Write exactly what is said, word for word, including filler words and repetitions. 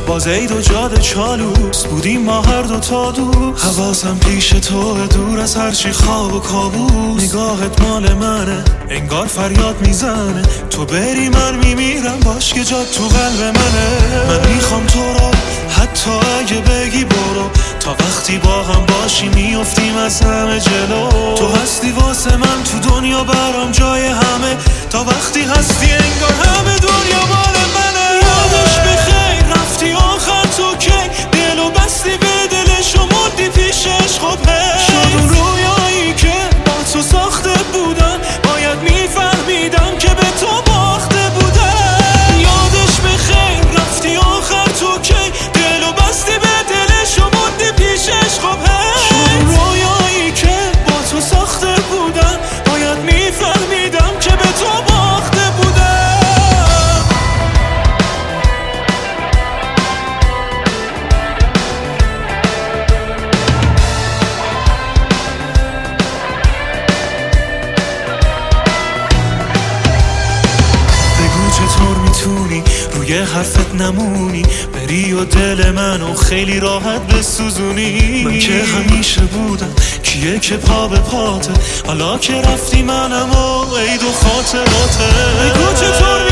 باز عید و جاده چالوس بودیم ما هر دو تا دوست. حواسم پیش تو دور از هرچی خواب و کابوس. نگاهت مال منه انگار فریاد میزنه تو بری من میمیرم باش که جات تو قلب منه. من میخوام تو رو حتی اگه بگی برو تا وقتی با هم باشی میافتیم از همه جلو. تو هستی واسه من تو دنیا برام جای همه تا وقتی هستی انگار همه دنیا مال منه. یادش بخیر رفتی آخر تو کی دلو بستی به دلش و مردی پیش عشق و پی. شد اون رویایی که با تو ساخته بودن باید میفهمیدم که به تو باخته بودن. یادش بخیر رفتی آخر تو کی دلو بستی به دلش و مردی پیش عشق و پی. شد اون رویایی که با تو ساخته بودن باید میفهمیدم که به تو باخته بودن. چطور میتونی روی حرفت نمونی بری و دل منو خیلی راحت بسوزونی. من که همیشه بودم کیه که پا به پاته حالا که رفتی منم و عید و خاطراته. بگو چطور